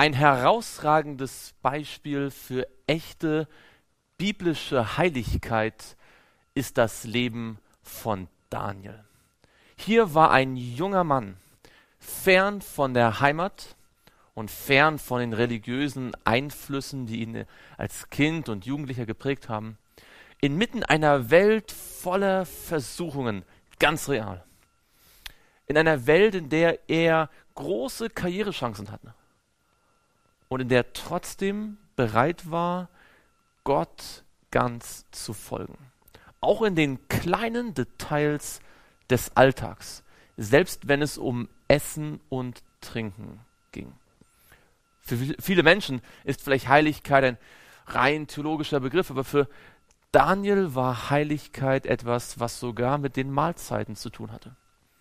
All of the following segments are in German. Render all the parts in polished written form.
Ein herausragendes Beispiel für echte biblische Heiligkeit ist das Leben von Daniel. Hier war ein junger Mann, fern von der Heimat und fern von den religiösen Einflüssen, die ihn als Kind und Jugendlicher geprägt haben, inmitten einer Welt voller Versuchungen, ganz real. In einer Welt, in der er große Karrierechancen hatte und in der trotzdem bereit war, Gott ganz zu folgen. Auch in den kleinen Details des Alltags, selbst wenn es um Essen und Trinken ging. Für viele Menschen ist vielleicht Heiligkeit ein rein theologischer Begriff, aber für Daniel war Heiligkeit etwas, was sogar mit den Mahlzeiten zu tun hatte.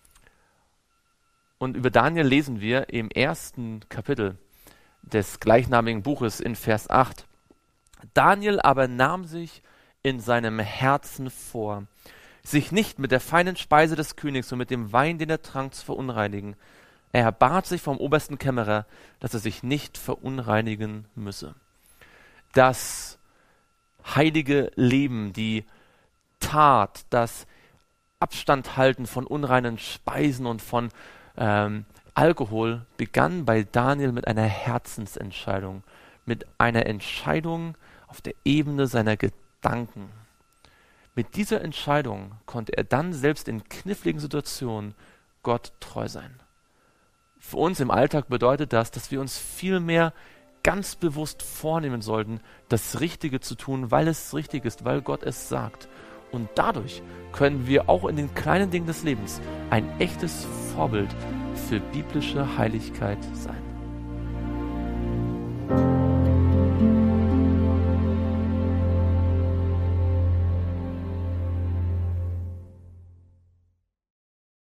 Und über Daniel lesen wir im 1. Kapitel des gleichnamigen Buches in Vers 8. Daniel aber nahm sich in seinem Herzen vor, sich nicht mit der feinen Speise des Königs und mit dem Wein, den er trank, zu verunreinigen. Er erbat sich vom obersten Kämmerer, dass er sich nicht verunreinigen müsse. Das heilige Leben, die Tat, das Abstand halten von unreinen Speisen und von Alkohol begann bei Daniel mit einer Herzensentscheidung, mit einer Entscheidung auf der Ebene seiner Gedanken. Mit dieser Entscheidung konnte er dann selbst in kniffligen Situationen Gott treu sein. Für uns im Alltag bedeutet das, dass wir uns vielmehr ganz bewusst vornehmen sollten, das Richtige zu tun, weil es richtig ist, weil Gott es sagt. Und dadurch können wir auch in den kleinen Dingen des Lebens ein echtes Vorbild für biblische Heiligkeit sein.